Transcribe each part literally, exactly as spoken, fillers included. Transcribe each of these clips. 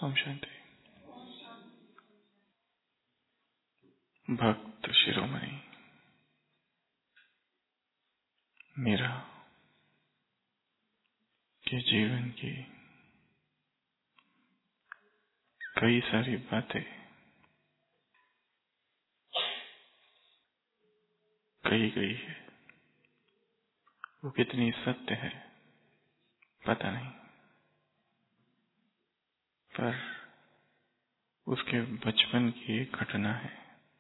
ओम शांति। भक्त शिरोमणि मीरा के जीवन की कई सारी बातें कही गई है। वो कितनी सत्य है पता नहीं, पर उसके बचपन की एक घटना है।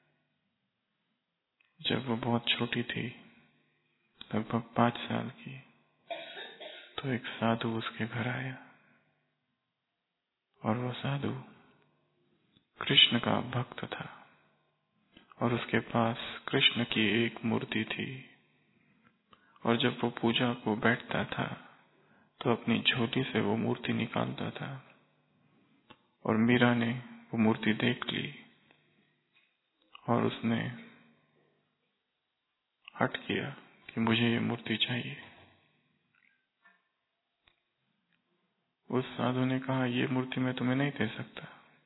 जब वो बहुत छोटी थी, लगभग पांच साल की, तो एक साधु उसके घर आया और वो साधु कृष्ण का भक्त था और उसके पास कृष्ण की एक मूर्ति थी। और जब वो पूजा को बैठता था तो अपनी झोली से वो मूर्ति निकालता था और मीरा ने वो मूर्ति देख ली और उसने हट किया कि मुझे ये मूर्ति चाहिए। उस साधु ने कहा, ये मूर्ति मैं तुम्हें नहीं दे सकता।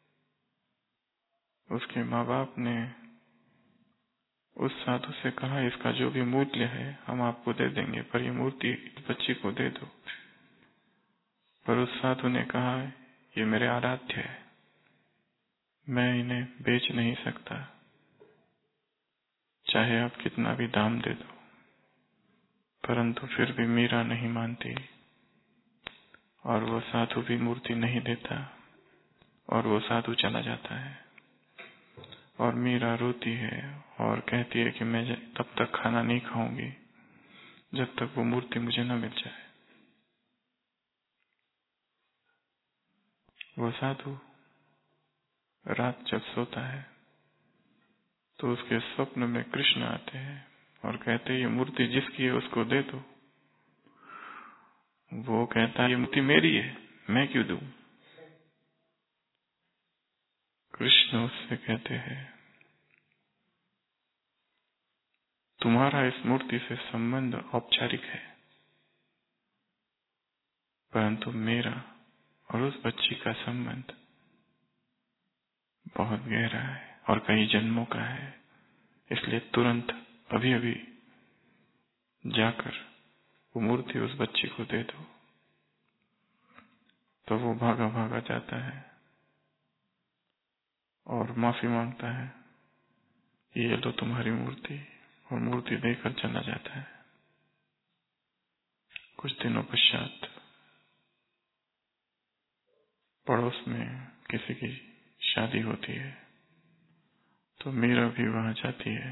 उसके माँ बाप ने उस साधु से कहा, इसका जो भी मूल्य है हम आपको दे देंगे, पर ये मूर्ति बच्ची को दे दो। पर उस साधु ने कहा, ये मेरे आराध्य है, मैं इन्हें बेच नहीं सकता, चाहे आप कितना भी दाम दे दो। परंतु फिर भी मीरा नहीं मानती और वो साधु भी मूर्ति नहीं देता और वो साधु चला जाता है। और मीरा रोती है और कहती है कि मैं तब तक खाना नहीं खाऊंगी जब तक वो मूर्ति मुझे न मिल जाए। वो साधु रात जब सोता है तो उसके स्वप्न में कृष्ण आते हैं और कहते हैं, ये मूर्ति जिसकी है उसको दे दो। वो कहता है, ये मूर्ति मेरी है, मैं क्यों दूं? कृष्ण उससे कहते हैं, तुम्हारा इस मूर्ति से संबंध औपचारिक है, परंतु मेरा और उस बच्ची का संबंध बहुत गहरा है और कई जन्मों का है। इसलिए तुरंत अभी अभी जाकर वो मूर्ति उस बच्ची को दे दो। तो वो भागा भागा जाता है और माफी मांगता है, ये लो तुम्हारी मूर्ति, और मूर्ति देकर चला जाता है। कुछ दिनों पश्चात पड़ोस में किसी की शादी होती है तो मीरा भी वहां जाती है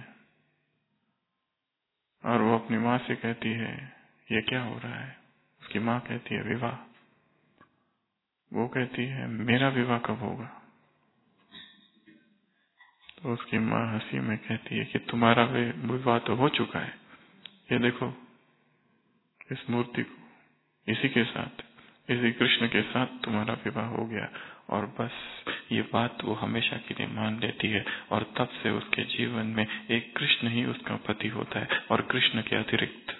और वो अपनी माँ से कहती है, ये क्या हो रहा है? उसकी माँ कहती है, विवाह। वो कहती है, मेरा विवाह कब होगा? तो उसकी माँ हंसी में कहती है कि तुम्हारा विवाह तो हो चुका है, ये देखो इस मूर्ति को, इसी के साथ, इसी कृष्ण के साथ तुम्हारा विवाह हो गया। और बस ये बात वो हमेशा के लिए मान लेती है और तब से उसके जीवन में एक कृष्ण ही उसका पति होता है और कृष्ण के अतिरिक्त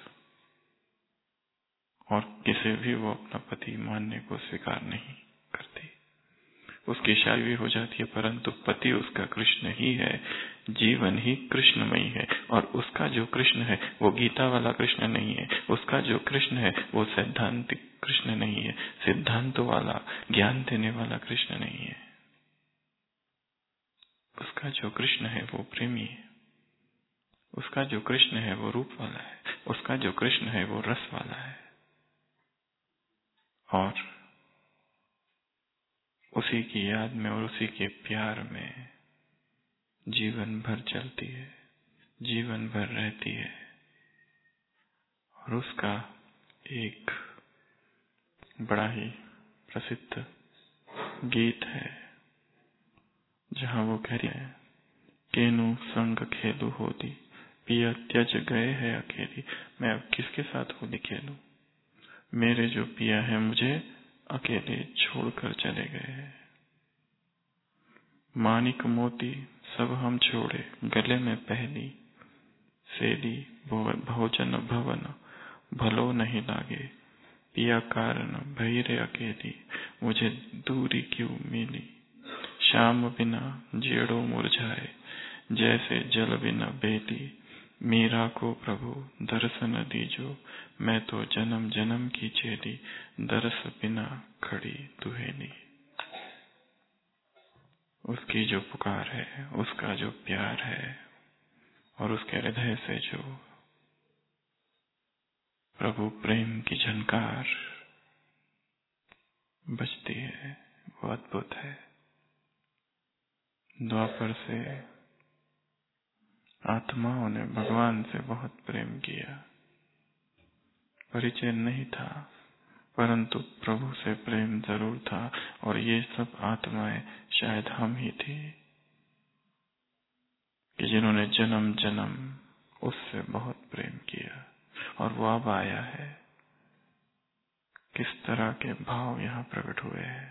और किसे भी वो अपना पति मानने को स्वीकार नहीं करती। उसकी शादी भी हो जाती है, परंतु पति उसका कृष्ण ही है, जीवन ही कृष्णमयी है। और उसका जो कृष्ण है वो गीता वाला कृष्ण नहीं है, उसका जो कृष्ण है वो सैद्धांतिक कृष्ण नहीं है, सिद्धांतों वाला, ज्ञान देने वाला कृष्ण नहीं है। उसका जो कृष्ण है वो प्रेमी है, उसका जो कृष्ण है वो रूप वाला है, उसका जो कृष्ण है वो रस वाला है। और उसी की याद में और उसी के प्यार में जीवन भर चलती है, जीवन भर रहती है। और उसका एक बड़ा ही प्रसिद्ध गीत है जहाँ वो कहती है, केनु संग खेलू होली, पिया त्यज गए है अकेली। मैं अब किसके साथ होली खेलूं? मेरे जो पिया है मुझे अकेले छोड़कर चले गए हैं। मानिक मोती सब हम छोड़े, गले में पहली सेली, भोजन भवन भलो नहीं लागे, पिया कारण भैरे अकेली, मुझे दूरी क्यों मिली। शाम बिना जेड़ों मुरझाए, जैसे जल बिना बेली। मीरा को प्रभु दर्शन दीजो, मैं तो जन्म जन्म की चेली। दर्श बिना खड़ी दुहेली। उसकी जो पुकार है, उसका जो प्यार है, और उसके हृदय से जो प्रभु प्रेम की झनकार बजती है, वो अद्भुत है। द्वापर से आत्माओं ने भगवान से बहुत प्रेम किया। परिचय नहीं था, परंतु प्रभु से प्रेम जरूर था। और ये सब आत्माएं शायद हम ही थी कि जिन्होंने जन्म जन्म उससे बहुत प्रेम किया। और वो अब आया है। किस तरह के भाव यहाँ प्रकट हुए हैं।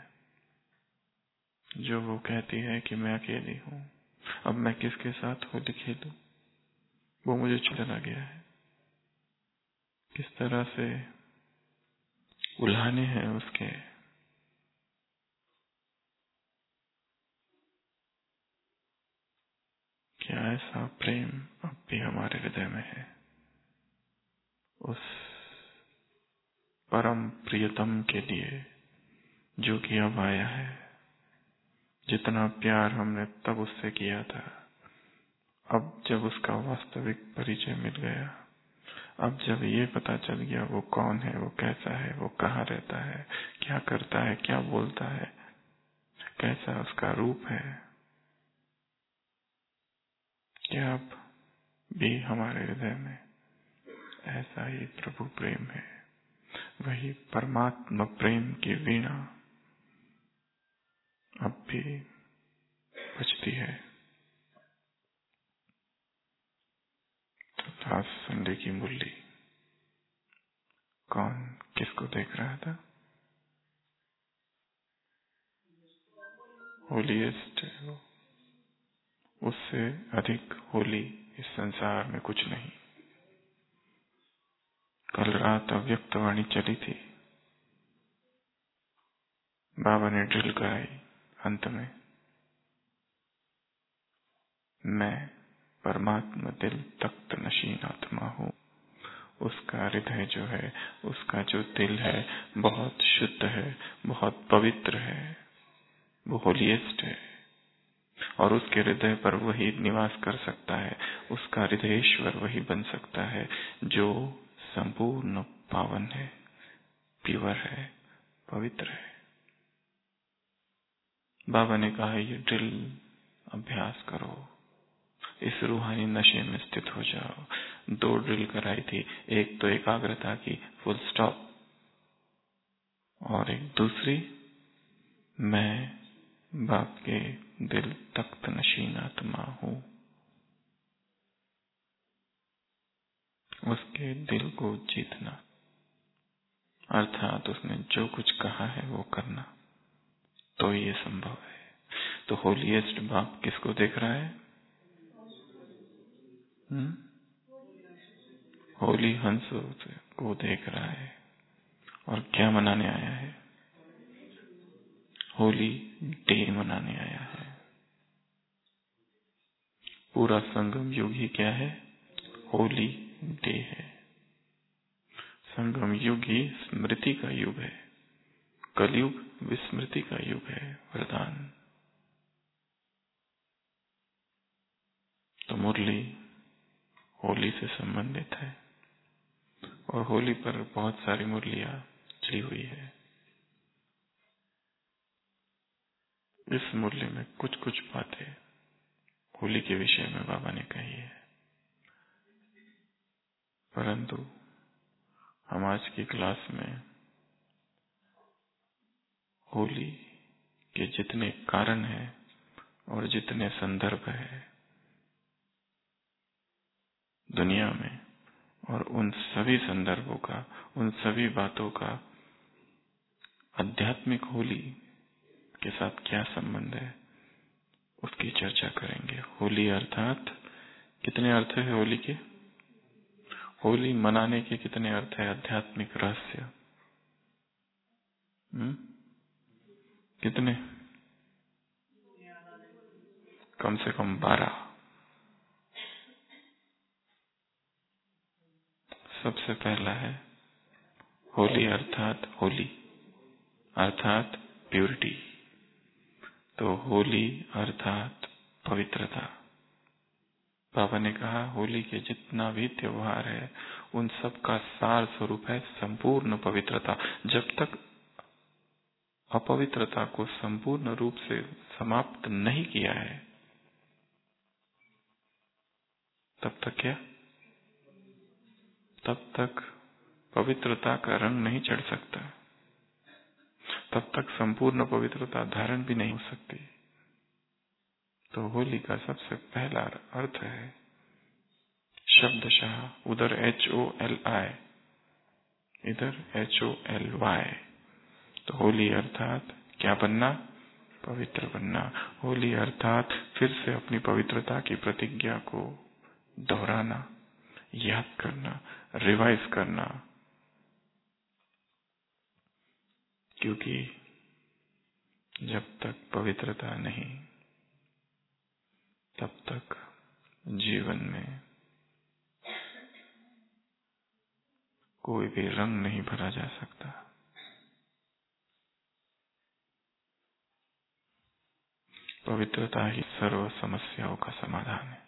जो वो कहती है कि मैं अकेली हूँ, अब मैं किसके साथ होली खेलूं, वो मुझे चला गया है। किस तरह से उल्हाने हैं उसके। क्या ऐसा प्रेम अब भी हमारे हृदय में है उस परम प्रियतम के लिए, जो कि अब आया है। जितना प्यार हमने तब उससे किया था, अब जब उसका वास्तविक परिचय मिल गया, अब जब ये पता चल गया वो कौन है, वो कैसा है, वो कहाँ रहता है, क्या करता है, क्या बोलता है, कैसा उसका रूप है, क्या अब भी हमारे हृदय में ऐसा ही प्रभु प्रेम है। वही परमात्मा प्रेम की वीणा अब भी बजती है। तो लास्ट संडे की मुरली कौन किसको देख रहा था? होलीएस्ट है वो। उससे अधिक होली इस संसार में कुछ नहीं। कल रात अव्यक्त वाणी चली थी, बाबा ने ड्रिल कराई अंत में, मैं परमात्मा दिल तख्त नशीन आत्मा हूँ। उसका हृदय जो है, उसका जो दिल है, बहुत शुद्ध है, बहुत पवित्र है। वो होलीएस्ट है और उसके हृदय पर वही निवास कर सकता है। उसका हृदयेश्वर वही बन सकता है जो संपूर्ण पावन है, प्योर है, पवित्र है। बाबा ने कहा ये ड्रिल अभ्यास करो, इस रूहानी नशे में स्थित हो जाओ। दो ड्रिल कराई थी, एक तो एकाग्रता की फुल स्टॉप, और एक दूसरी मैं बाप के दिल तख्त नशीन आत्मा हूँ। उसके दिल को जीतना, अर्थात उसने जो कुछ कहा है वो करना, तो ये संभव है। तो होलीएस्ट बाप किसको देख रहा है? हुँ? होली हंस को देख रहा है। और क्या मनाने आया है? होली डे मनाने आया है। पूरा संगम युग ही क्या है? होली डे है। संगम युग ही स्मृति का युग है। कलयुग विस्मृति का युग है। वरदान। तो मुरली होली से संबंधित है और होली पर बहुत सारी मुरलियां चली हुई है। इस मुरली में कुछ कुछ बातें होली के विषय में बाबा ने कही है, परंतु हम आज की क्लास में होली के जितने कारण हैं और जितने संदर्भ है दुनिया में, और उन सभी संदर्भों का, उन सभी बातों का आध्यात्मिक होली के साथ क्या संबंध है, उसकी चर्चा करेंगे। होली अर्थात कितने अर्थ है होली के? होली मनाने के कितने अर्थ है? आध्यात्मिक रहस्य। हम्म कितने? कम से कम बारह। सबसे पहला है होली अर्थात होली अर्थात प्यूरिटी। तो होली अर्थात पवित्रता। बाबा ने कहा होली के जितना भी त्योहार है उन सब का सार स्वरूप है संपूर्ण पवित्रता। जब तक अपवित्रता को संपूर्ण रूप से समाप्त नहीं किया है तब तक क्या? तब तक पवित्रता का रंग नहीं चढ़ सकता, तब तक संपूर्ण पवित्रता धारण भी नहीं हो सकती। तो होली का सबसे पहला अर्थ है शब्दशः, उधर एच ओ एल आई, इधर एच ओ एल वाई। तो होली अर्थात क्या बनना? पवित्र बनना। होली अर्थात फिर से अपनी पवित्रता की प्रतिज्ञा को दोहराना, याद करना, रिवाइज करना। क्योंकि जब तक पवित्रता नहीं तब तक जीवन में कोई भी रंग नहीं भरा जा सकता। पवित्रता ही सर्व समस्याओं का समाधान है।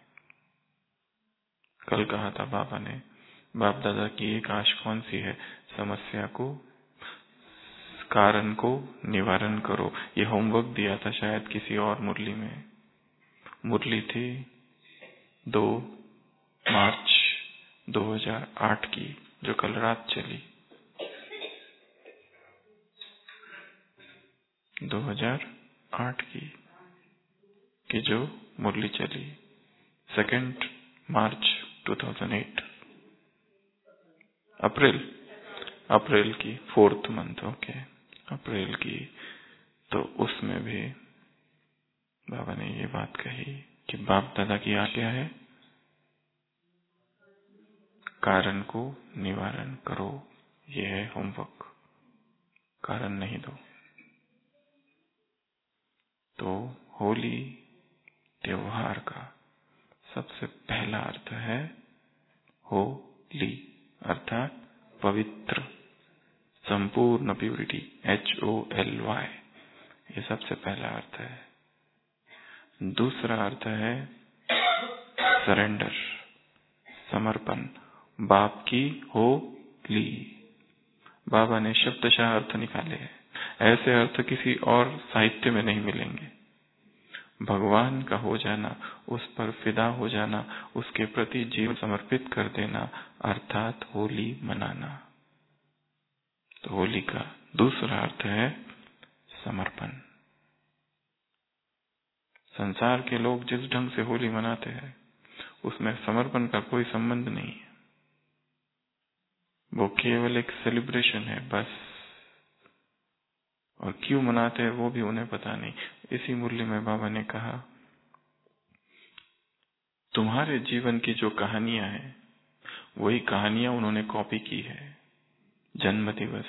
कल कहा था बाबा ने, बाप दादा की एक आश कौन सी है? समस्या को, कारण को निवारण करो। ये होमवर्क दिया था शायद किसी और मुरली में। मुरली थी दो मार्च दो हज़ार आठ की, जो कल रात चली। दो हज़ार आठ की कि जो मुरली चली सेकेंड मार्च दो हज़ार आठ, अप्रैल अप्रैल की, फोर्थ मंथ, ओके, अप्रैल की। तो उसमें भी बाबा ने ये बात कही कि बाप दादा की आज्ञा है कारण को निवारण करो। ये है होमवर्क, कारण नहीं दो। तो होली त्योहार का सबसे पहला अर्थ है होली अर्थात पवित्र, संपूर्ण purity, H O L Y. ये सबसे पहला अर्थ है। दूसरा अर्थ है सरेंडर, समर्पण, बाप की होली। बाबा ने शब्दशः अर्थ निकाले हैं। ऐसे अर्थ किसी और साहित्य में नहीं मिलेंगे। भगवान का हो जाना, उस पर फिदा हो जाना, उसके प्रति जीवन समर्पित कर देना अर्थात होली मनाना। तो होली का दूसरा अर्थ है समर्पण। संसार के लोग जिस ढंग से होली मनाते हैं उसमें समर्पण का कोई संबंध नहीं है। वो केवल एक सेलिब्रेशन है बस, और क्यों मनाते हैं वो भी उन्हें पता नहीं। इसी मुरली में बाबा ने कहा तुम्हारे जीवन की जो कहानियां हैं वही कहानियां उन्होंने कॉपी की है। जन्म दिवस,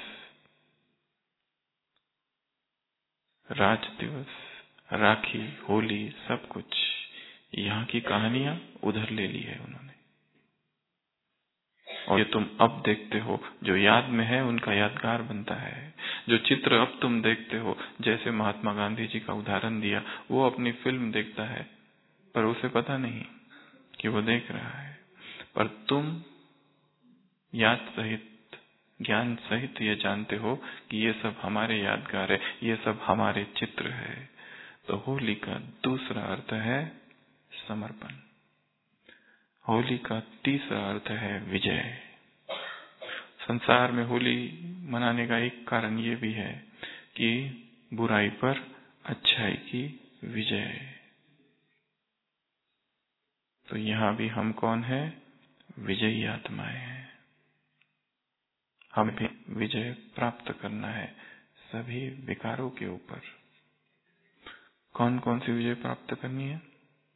राज दिवस, राखी, होली, सब कुछ यहाँ की कहानियां उधर ले ली है उन्होंने। और ये तुम अब देखते हो, जो याद में है उनका यादगार बनता है। जो चित्र अब तुम देखते हो, जैसे महात्मा गांधी जी का उदाहरण दिया, वो अपनी फिल्म देखता है पर उसे पता नहीं कि वो देख रहा है। पर तुम याद सहित, ज्ञान सहित ये जानते हो कि ये सब हमारे यादगार है, ये सब हमारे चित्र है। तो होली का दूसरा अर्थ है समर्पण। होली का तीसरा अर्थ है विजय। संसार में होली मनाने का एक कारण ये भी है कि बुराई पर अच्छाई की विजय। तो यहाँ भी हम कौन है? विजयी आत्माएं हैं। हमें भी विजय प्राप्त करना है सभी विकारों के ऊपर। कौन कौन सी विजय प्राप्त करनी है?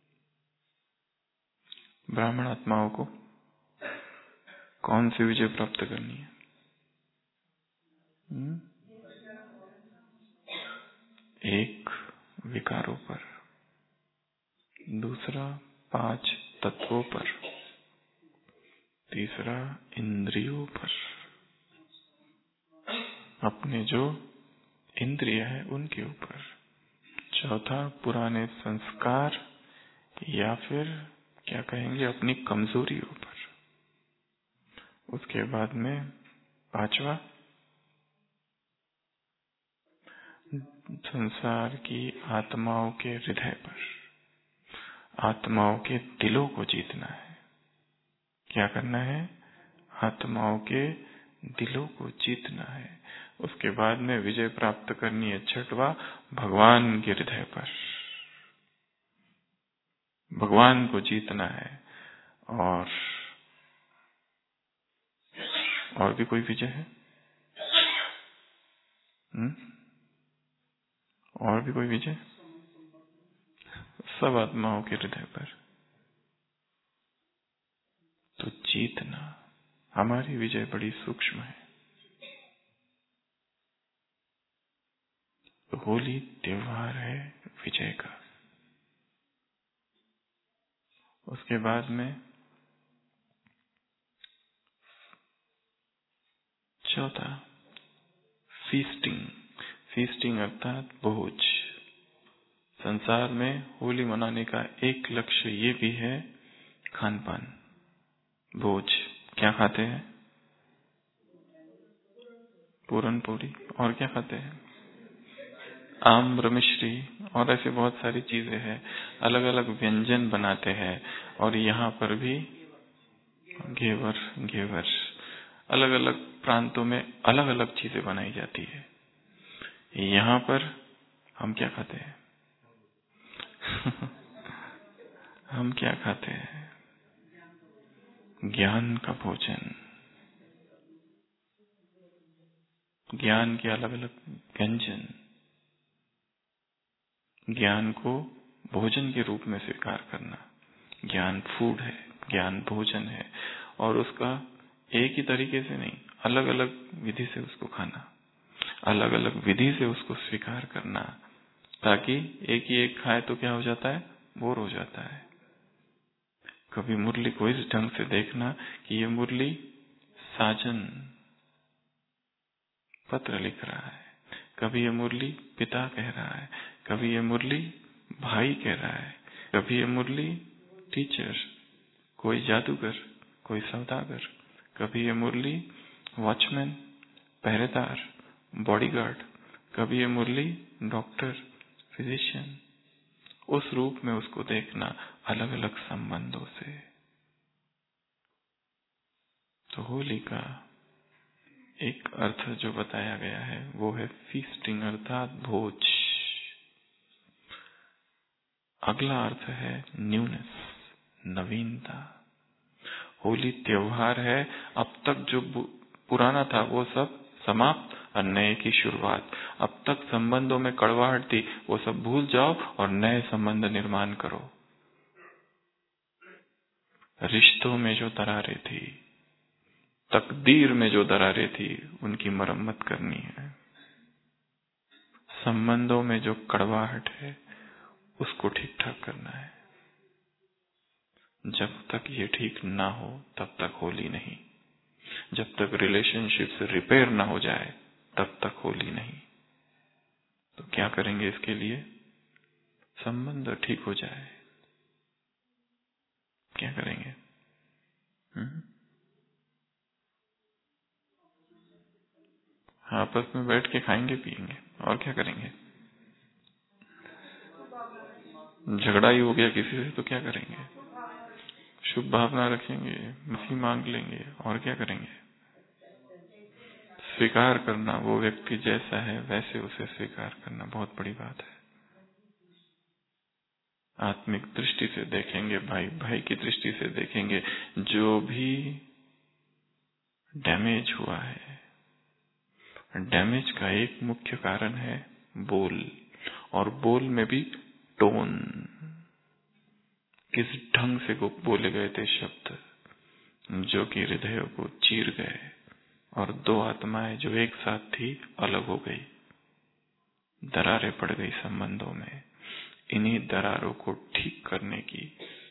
ब्राह्मण आत्माओं को कौन सी विजय प्राप्त करनी है? हुँ? एक विकारों पर, दूसरा पांच तत्वों पर, तीसरा इंद्रियों पर, अपने जो इंद्रिय है उनके ऊपर, चौथा पुराने संस्कार या फिर क्या कहेंगे अपनी कमजोरियों पर, उसके बाद में पांचवा संसार की आत्माओं के हृदय पर, आत्माओं के दिलों को जीतना है। क्या करना है? आत्माओं के दिलों को जीतना है। उसके बाद में विजय प्राप्त करनी है छठवा भगवान के हृदय पर, भगवान को जीतना है। और और भी कोई विजय है? हुँ? और भी कोई विजय? सब आत्माओं के हृदय पर तो जीतना। हमारी विजय बड़ी सूक्ष्म है। तो होली त्योहार है विजय का। उसके बाद में चौथा फीस्टिंग। फीस्टिंग अर्थात भोज। संसार में होली मनाने का एक लक्ष्य ये भी है खान पान, भोज। क्या खाते हैं? पूरन पूरी। और क्या खाते हैं? आम्र मिश्री और ऐसे बहुत सारी चीजें हैं। अलग अलग व्यंजन बनाते हैं। और यहाँ पर भी घेवर घेवर अलग अलग प्रांतों में अलग अलग चीजें बनाई जाती है। यहाँ पर हम क्या खाते हैं? हम क्या खाते हैं? ज्ञान का भोजन। ज्ञान के अलग अलग व्यंजन, ज्ञान को भोजन के रूप में स्वीकार करना। ज्ञान फूड है, ज्ञान भोजन है। और उसका एक ही तरीके से नहीं, अलग अलग विधि से उसको खाना, अलग अलग विधि से उसको स्वीकार करना, ताकि एक ही एक खाए तो क्या हो जाता है? बोर हो जाता है। कभी मुरली को इस ढंग से देखना कि ये मुरली साजन पत्र लिख रहा है, कभी ये मुरली पिता कह रहा है, कभी ये मुरली भाई कह रहा है, कभी ये मुरली टीचर, कोई जादूगर, कोई सौदागर, कभी ये मुरली वॉचमैन, पहरेदार, बॉडीगार्ड, कभी ये मुरली डॉक्टर, फिजिशियन। उस रूप में उसको देखना अलग अलग संबंधों से। तो होली का एक अर्थ जो बताया गया है वो है फीस्टिंग अर्थात भोज। अगला अर्थ है न्यूनेस, नवीनता। होली त्योहार है, अब तक जो पुराना था वो सब समाप्त और नए की शुरुआत। अब तक संबंधों में कड़वाहट थी, वो सब भूल जाओ और नए संबंध निर्माण करो। रिश्तों में जो दरारें थी, तकदीर में जो दरारें थी, उनकी मरम्मत करनी है। संबंधों में जो कड़वाहट है उसको ठीक ठाक करना है। जब तक ये ठीक ना हो तब तक होली नहीं। जब तक रिलेशनशिप से रिपेयर ना हो जाए तब तक होली नहीं। तो क्या करेंगे इसके लिए? संबंध ठीक हो जाए, क्या करेंगे? हुँ? आपस में बैठ के खाएंगे पिएंगे और क्या करेंगे? झगड़ा ही हो गया किसी से तो क्या करेंगे? शुभ भावना रखेंगे, माफी मांग लेंगे और क्या करेंगे? स्वीकार करना, वो व्यक्ति जैसा है वैसे उसे स्वीकार करना बहुत बड़ी बात है। आत्मिक दृष्टि से देखेंगे, भाई भाई की दृष्टि से देखेंगे। जो भी डैमेज हुआ है, डैमेज का एक मुख्य कारण है बोल, और बोल में भी टोन। किस ढंग से को बोले गए थे शब्द जो कि हृदयों को चीर गए, और दो आत्माएं जो एक साथ थी अलग हो गई। दरारें पड़ गई संबंधों में। इन्हीं दरारों को ठीक करने की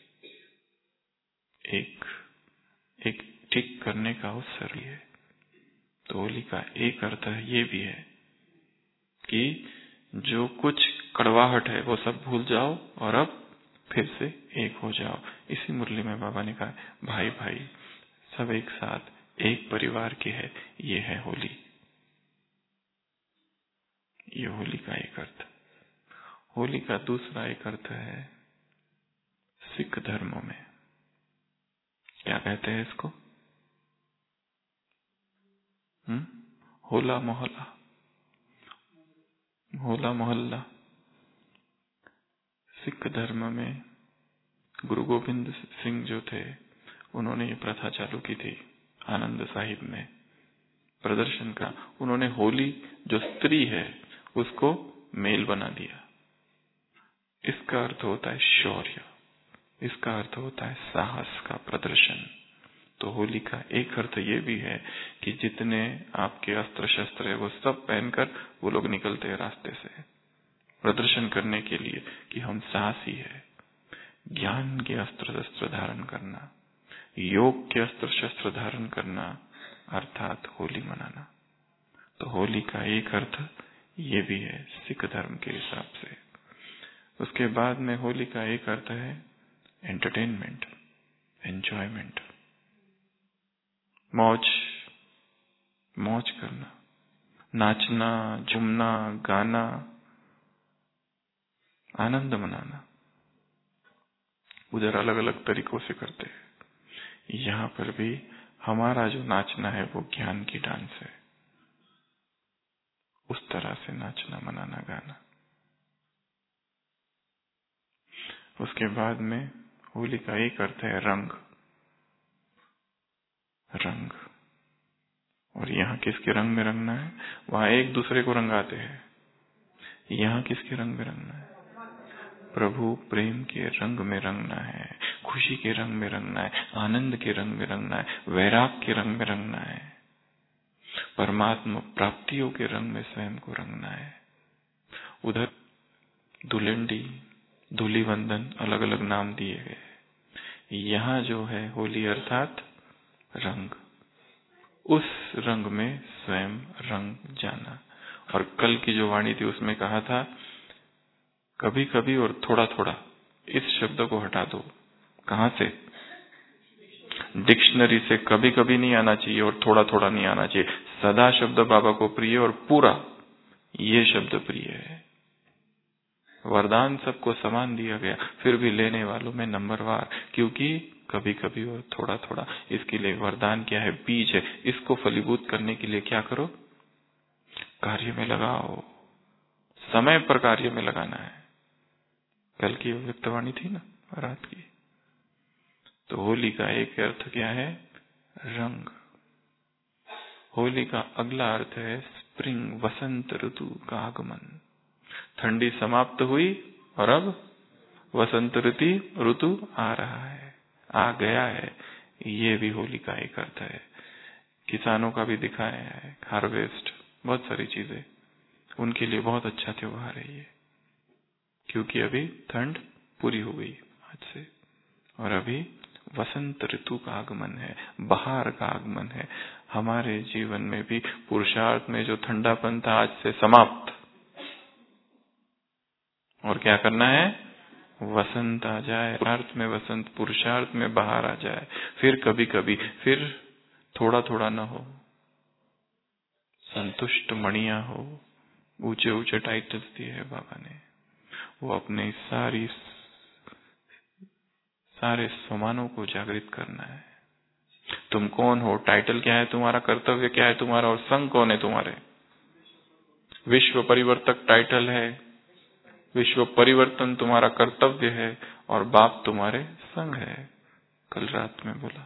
एक एक ठीक करने का अवसर है। तो होली का एक अर्थ ये भी है कि जो कुछ कड़वाहट है वो सब भूल जाओ और अब फिर से एक हो जाओ। इसी मुरली में बाबा ने कहा भाई भाई सब एक साथ एक परिवार के है। ये है होली। ये होली का एक अर्थ। होली का दूसरा एक अर्थ है सिख धर्म में। क्या कहते हैं इसको? हम्म होला मोहल्ला, होला मोहल्ला। सिख धर्म में गुरु गोविंद सिंह जो थे, उन्होंने ये प्रथा चालू की थी आनंद साहिब में प्रदर्शन का। उन्होंने होली जो स्त्री है उसको मेल बना दिया। इसका अर्थ होता है शौर्य, इसका अर्थ होता है साहस का प्रदर्शन। तो होली का एक अर्थ ये भी है कि जितने आपके अस्त्र शस्त्र है वो सब पहनकर वो लोग निकलते हैं रास्ते से प्रदर्शन करने के लिए कि हम साहसी है। ज्ञान के अस्त्र शस्त्र धारण करना, योग के अस्त्र शस्त्र धारण करना, अर्थात होली मनाना। तो होली का एक अर्थ ये भी है सिख धर्म के हिसाब से। उसके बाद में होली का एक अर्थ है एंटरटेनमेंट, एंजॉयमेंट, मौज मौज करना, नाचना, झूमना, गाना, आनंद मनाना। उधर अलग अलग तरीकों से करते हैं। यहाँ पर भी हमारा जो नाचना है वो ज्ञान की डांस है। उस तरह से नाचना, मनाना, गाना। उसके बाद में होली का एक अर्थ है रंग, रंग। और यहाँ किसके रंग में रंगना है? वहां एक दूसरे को रंगाते हैं। यहाँ किसके रंग में रंगना है? प्रभु प्रेम के रंग में रंगना है, खुशी के रंग में रंगना है, आनंद के रंग में रंगना है, वैराग के रंग में रंगना है, परमात्मा प्राप्तियों के रंग में स्वयं को रंगना है। उधर धुलेंडी, धूलिवंदन अलग अलग नाम दिए गए। यहाँ जो है होली अर्थात रंग, उस रंग में स्वयं रंग जाना। और कल की जो वाणी थी उसमें कहा था कभी कभी और थोड़ा थोड़ा, इस शब्द को हटा दो। कहां से? डिक्शनरी से। कभी कभी नहीं आना चाहिए और थोड़ा थोड़ा नहीं आना चाहिए। सदा शब्द बाबा को प्रिय और पूरा, ये शब्द प्रिय है। वरदान सबको समान दिया गया, फिर भी लेने वालों में नंबरवार, क्योंकि कभी कभी और थोड़ा थोड़ा। इसके लिए वरदान क्या है? बीज है। इसको फलीभूत करने के लिए क्या करो? कार्य में लगाओ, समय पर कार्य में लगाना है। कल की व्यक्तवाणी थी ना रात की। तो होली का एक अर्थ क्या है? रंग। होली का अगला अर्थ है स्प्रिंग, वसंत ऋतु का आगमन। ठंडी समाप्त हुई और अब वसंत ऋतु ऋतु आ रहा है, आ गया है। ये भी होली का एक अर्थ है। किसानों का भी दिखाया है, हार्वेस्ट, बहुत सारी चीजें। उनके लिए बहुत अच्छा त्योहार है ये, क्योंकि अभी ठंड पूरी हो गई आज से और अभी वसंत ऋतु का आगमन है, बहार का आगमन है। हमारे जीवन में भी पुरुषार्थ में जो ठंडापन था आज से समाप्त। और क्या करना है? वसंत आ जाए, पुरुषार्थ में वसंत, पुरुषार्थ में बहार आ जाए। फिर कभी कभी, फिर थोड़ा थोड़ा न हो, संतुष्ट मणिया हो। ऊंचे ऊंचे टाइटल्स दिए है बाबा ने। वो अपने सारी सारे स्वमानों को जागृत करना है। तुम कौन हो? टाइटल क्या है तुम्हारा? कर्तव्य क्या है तुम्हारा? और संग कौन है तुम्हारे? विश्व परिवर्तक टाइटल है, विश्व परिवर्तन तुम्हारा कर्तव्य है और बाप तुम्हारे संग है। कल रात में बोला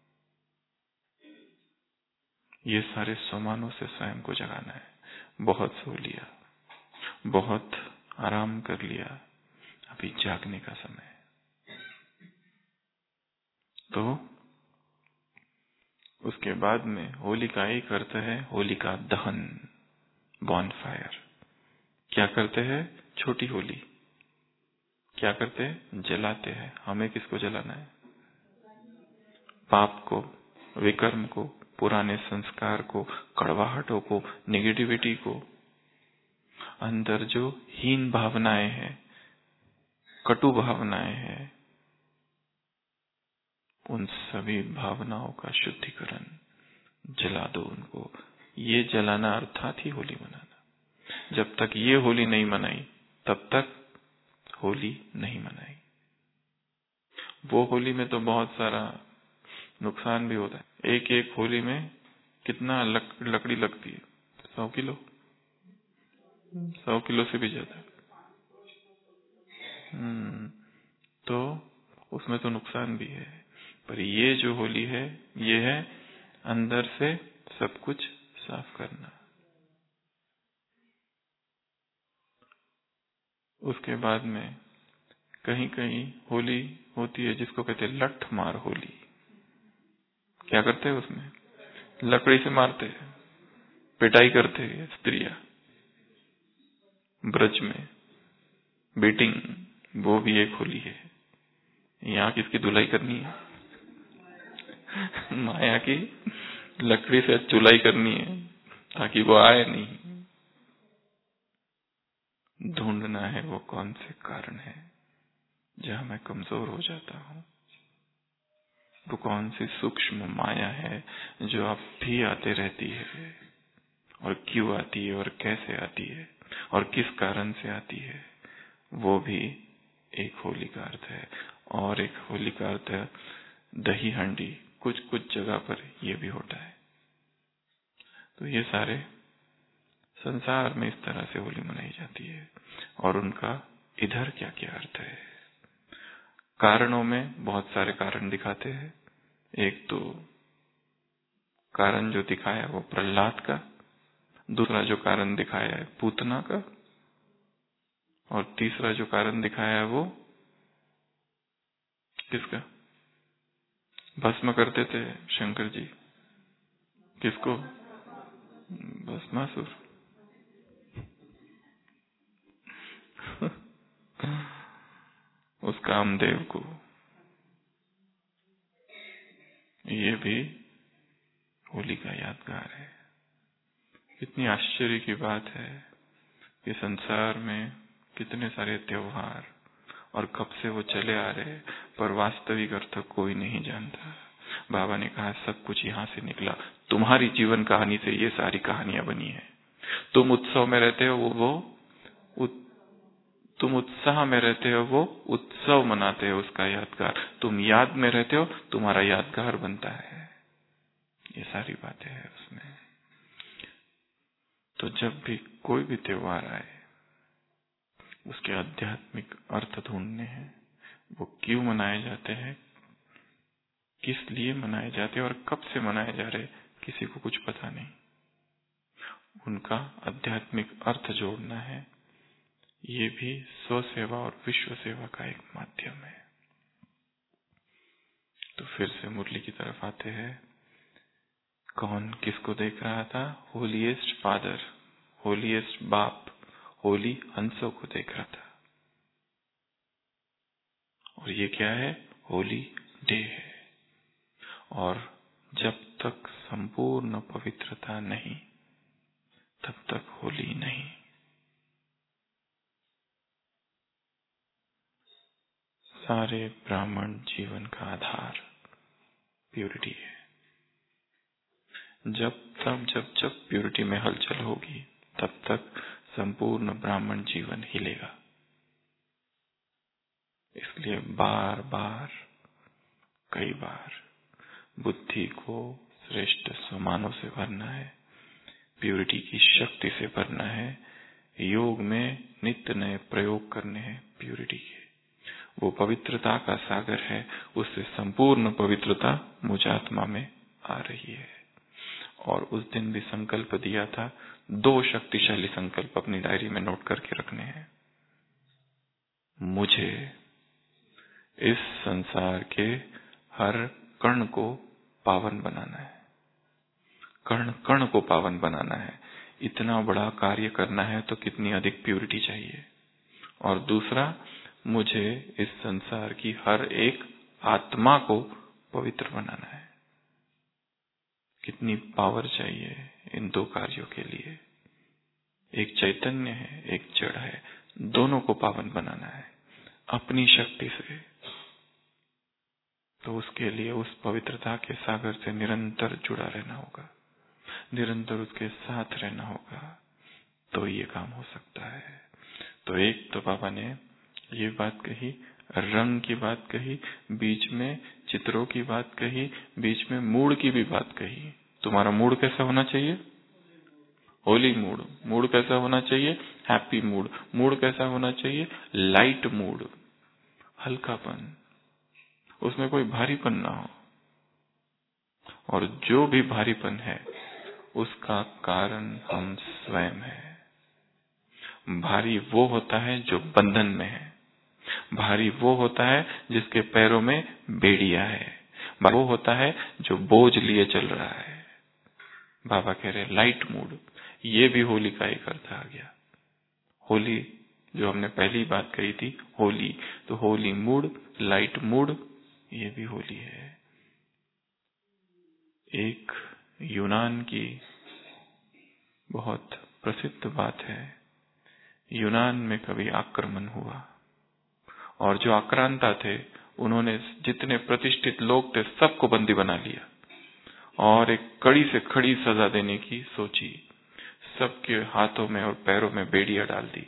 ये सारे स्वमानों से स्वयं को जगाना है। बहुत सो लिया, बहुत आराम कर लिया, अभी जागने का समय। तो उसके बाद में होली का एक अर्थ है होली का दहन, बॉनफायर। क्या करते हैं? छोटी होली। क्या करते हैं? जलाते हैं। हमें किसको जलाना है? पाप को, विकर्म को, पुराने संस्कार को, कड़वाहटों को, नेगेटिविटी को, अंदर जो हीन भावनाएं हैं, कटु भावनाएं हैं, उन सभी भावनाओं का शुद्धिकरण, जला दो उनको। ये जलाना अर्थात ही होली मनाना। जब तक ये होली नहीं मनाई तब तक होली नहीं मनाई। वो होली में तो बहुत सारा नुकसान भी होता है। एक एक होली में कितना लक, लकड़ी लगती है? सौ किलो सौ किलो से भी ज्यादा। हम्म तो उसमें तो नुकसान भी है। पर ये जो होली है, ये है अंदर से सब कुछ साफ करना। उसके बाद में कहीं कहीं होली होती है जिसको कहते हैं लठ मार होली। क्या करते हैं उसमें? लकड़ी से मारते हैं, पिटाई करते हैं स्त्रियां। ब्रज में बीटिंग, वो भी एक होली है। यहाँ किसकी धुलाई करनी है? माया की लकड़ी से चुलाई करनी है ताकि वो आए नहीं। ढूंढना है वो कौन से कारण है जहां मैं कमजोर हो जाता हूँ। वो कौन सी सूक्ष्म माया है जो अब भी आते रहती है, और क्यों आती है, और कैसे आती है, और किस कारण से आती है। वो भी एक होली का अर्थ है। और एक होली का अर्थ है दही हांडी। कुछ कुछ जगह पर ये भी होता है। तो ये सारे संसार में इस तरह से होली मनाई जाती है। और उनका इधर क्या क्या अर्थ है? कारणों में बहुत सारे कारण दिखाते हैं। एक तो कारण जो दिखाया वो प्रहलाद का, दूसरा जो कारण दिखाया है पूतना का, और तीसरा जो कारण दिखाया है वो किसका? भस्म करते थे शंकर जी। किसको? भस्मासुर। उस कामदेव को। ये भी होली का यादगार है। कितनी आश्चर्य की बात है कि संसार में कितने सारे त्योहार और कब से वो चले आ रहे, पर वास्तविक अर्थ कोई नहीं जानता। बाबा ने कहा सब कुछ यहाँ से निकला। तुम्हारी जीवन कहानी से ये सारी कहानियां बनी है। तुम उत्सव में रहते हो, वो वो उत, तुम उत्साह में रहते हो, वो उत्सव मनाते हो उसका यादगार। तुम याद में रहते हो, तुम्हारा यादगार बनता है। ये सारी बातें हैं उसमें। तो जब भी कोई भी त्योहार आए, उसके आध्यात्मिक अर्थ ढूंढने हैं। वो क्यों मनाए जाते हैं, किस लिए मनाए जाते हैं, और कब से मनाए जा रहे, किसी को कुछ पता नहीं। उनका आध्यात्मिक अर्थ जोड़ना है। ये भी स्व सेवा और विश्व सेवा का एक माध्यम है। तो फिर से मुरली की तरफ आते हैं। कौन किसको देख रहा था? होलीएस्ट फादर, होलीएस्ट बाप, होली हंसों को देख रहा था। और ये क्या है? होली डे है। और जब तक संपूर्ण पवित्रता नहीं, तब तक होली नहीं। सारे ब्राह्मण जीवन का आधार प्यूरिटी है। जब तब जब जब प्यूरिटी में हलचल होगी, तब तक संपूर्ण ब्राह्मण जीवन हिलेगा। इसलिए बार बार, कई बार बुद्धि को श्रेष्ठ समानों से भरना है, प्यूरिटी की शक्ति से भरना है। योग में नित्य नए प्रयोग करने हैं प्यूरिटी के। वो पवित्रता का सागर है, उससे संपूर्ण पवित्रता मुझ आत्मा में आ रही है। और उस दिन भी संकल्प दिया था, दो शक्तिशाली संकल्प अपनी डायरी में नोट करके रखने हैं। मुझे इस संसार के हर कण को पावन बनाना है, कण कण को पावन बनाना है। इतना बड़ा कार्य करना है तो कितनी अधिक प्यूरिटी चाहिए। और दूसरा, मुझे इस संसार की हर एक आत्मा को पवित्र बनाना है। कितनी पावर चाहिए इन दो कार्यों के लिए। एक चैतन्य है, एक जड़ है, दोनों को पावन बनाना है अपनी शक्ति से। तो उसके लिए उस पवित्रता के सागर से निरंतर जुड़ा रहना होगा, निरंतर उसके साथ रहना होगा, तो ये काम हो सकता है। तो एक तो बाबा ने ये बात कही, रंग की बात कही, बीच में चित्रों की बात कही, बीच में मूड की भी बात कही। तुम्हारा मूड कैसा होना चाहिए? होली मूड। मूड कैसा होना चाहिए? Happy mood. मूड कैसा होना चाहिए? लाइट मूड, हल्कापन, उसमें कोई भारीपन ना हो। और जो भी भारीपन है उसका कारण हम स्वयं है। भारी वो होता है जो बंधन में है, भारी वो होता है जिसके पैरों में बेड़िया है, वो होता है जो बोझ लिए चल रहा है। बाबा कह रहे लाइट मूड, ये भी होली का एक अर्थ आ गया। होली जो हमने पहली बात कही थी, होली, तो होली मूड, लाइट मूड, ये भी होली है। एक यूनान की बहुत प्रसिद्ध बात है, यूनान में कभी आक्रमण हुआ और जो आक्रांता थे उन्होंने जितने प्रतिष्ठित लोग थे सबको बंदी बना लिया और एक कड़ी से खड़ी सजा देने की सोची। सबके हाथों में और पैरों में बेड़ियां डाल दी